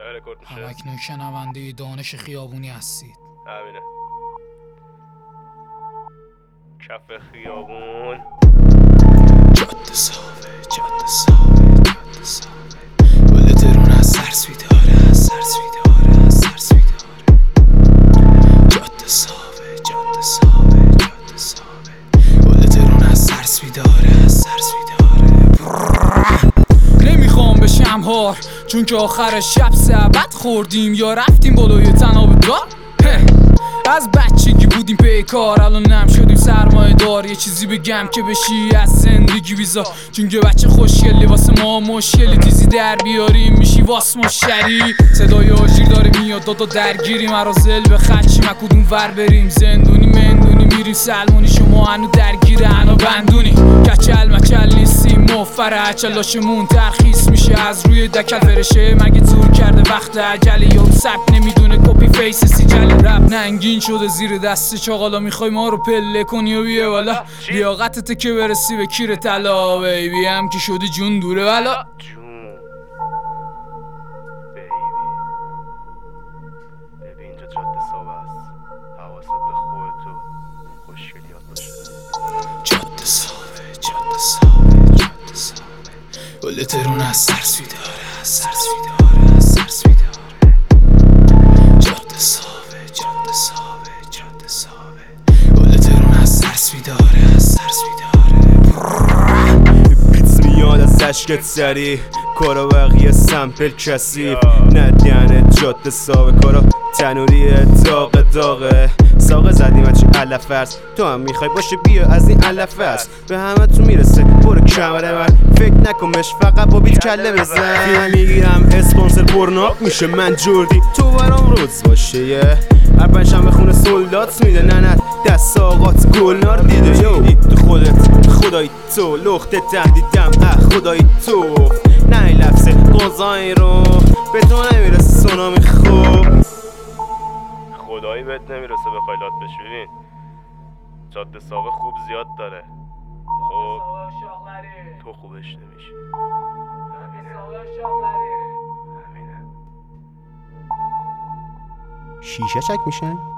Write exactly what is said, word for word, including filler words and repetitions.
رکورد میشه. همکنون شنونده دانش خیابونی هستید. همینه. کف خیابون. جاده صافه، جاده صافه، جاده صافه. گل ترون از سرسوی داره، از سرسوی داره، از سرسوی داره. جاده صافه، جاده صافه، جاده صافه. گل ترون از سرسوی داره، از سرسوی داره. نمیخوام بشم هار چون که آخر شب سبت خوردیم یا رفتیم بالای تناب دار. از بچگی بودیم پیکار، الان نم شدیم سرمایه دار. یه چیزی بگم که بشی از زندگی بیزار، چون که بچه خوشگلی واسه ما مشکلی. تیزی در بیاریم میشی واس مشتری. صدای آژیر داره میاد دادا درگیریم، مرازل به خچی مکودون ور بریم. زندونی مندونی میریم سلمونی، شما هنو درگیره هنو بندونی. کچل مچل نیستیم مفره هچلاشمون ترخیص میشه از روی دکل فرشه. مگه زور کرده وقت عجله یا سب نمیدونه کپی فیس سیجل. رب ننگین شده زیر دست چاقالا، میخوای ما رو پله کنی و بیه والا. لیاقتته که برسی به کیر طلا، بیبی هم که شدی جون دوره والا. جون بیبی ببین اینجا جاده صاحب است، حواست به خودت و خوشگلیات باشه. جاده صافه، جاده صافه، جاده صافه. گل ترون از سرسوی داره، از سرسوی داره، از سرسوی داره. جاده صافه، جاده صافه، جاده صافه. گل ترون از سرسوی داره، از سرسوی داره. پیت میاد از عشقت سری، کارا بقیه سمپل کسیف. ندیانه جاده صاحب کارا تنوریه داغ داغه. ساقه زدیم از چی علف است، تو هم میخوای باشه بیا از این علف است. به همه تو میرسه برو کمره من، فکر نکنش فقط با بیت کله بزن. فیلم میگیرم اسپانسر پرناک میشه من جوردی، تو برام روز باشه یه اپنش هم به خونه سولدات میده. ننت دست آقات گلنار دیده یو تو خودت خدای تو لخت تهدیدم اه خدای تو. نه این لفظ قضایی رو به تو نمیرسه سونامی خوب. خدایی بهت نمیرسه بخوای لات بشی. ببین جاده صاحب خوب زیاد داره، خب تو خوبش نمیشی. همینه. شیشه چک میشن